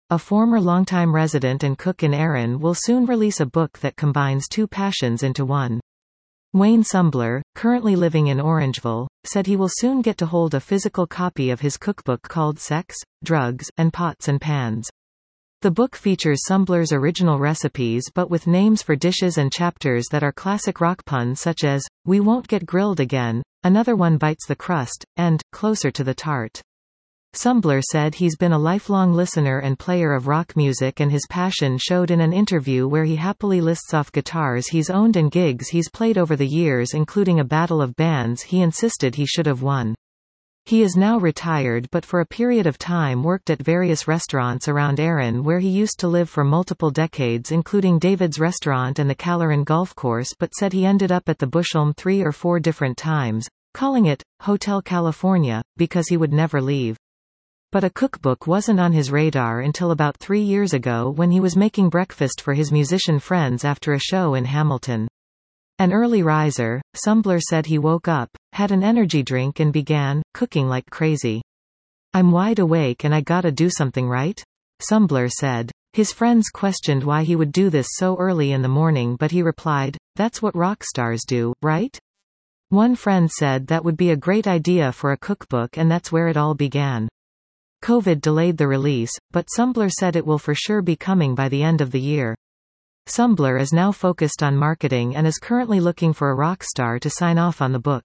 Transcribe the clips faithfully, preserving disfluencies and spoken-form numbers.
a former longtime resident and cook in Erin, will soon release a book that combines two passions into one. Wayne Sumbler, currently living in Orangeville, said he will soon get to hold a physical copy of his cookbook called Sex, Drugs, and Pots and Pans. The book features Sumbler's original recipes but with names for dishes and chapters that are classic rock puns such as, "We Won't Get Grilled Again," "Another One Bites the Crust," and "Closer to the Tart." Sumbler said he's been a lifelong listener and player of rock music, and his passion showed in an interview where he happily lists off guitars he's owned and gigs he's played over the years, including a battle of bands he insisted he should have won. He is now retired but for a period of time worked at various restaurants around Erin where he used to live for multiple decades, including David's Restaurant and the Calleran Golf Course, but said he ended up at the Bushelm three or four different times, calling it Hotel California, because he would never leave. But a cookbook wasn't on his radar until about three years ago when he was making breakfast for his musician friends after a show in Hamilton. An early riser, Sumbler said he woke up, had an energy drink and began cooking like crazy. "I'm wide awake and I gotta do something, right?" Sumbler said. His friends questioned why he would do this so early in the morning, but he replied, "That's what rock stars do, right?" One friend said that would be a great idea for a cookbook, and that's where it all began. COVID delayed the release, but Sumbler said it will for sure be coming by the end of the year. Sumbler is now focused on marketing and is currently looking for a rock star to sign off on the book.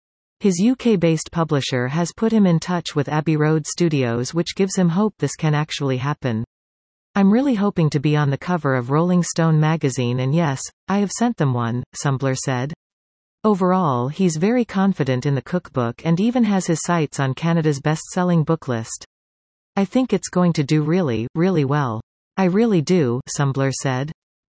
His U K-based publisher has put him in touch with Abbey Road Studios, which gives him hope this can actually happen. "I'm really hoping to be on the cover of Rolling Stone magazine, and yes, I have sent them one," Sumbler said. Overall, he's very confident in the cookbook and even has his sights on Canada's best-selling book list. "I think it's going to do really, really well. I really do," Sumbler said.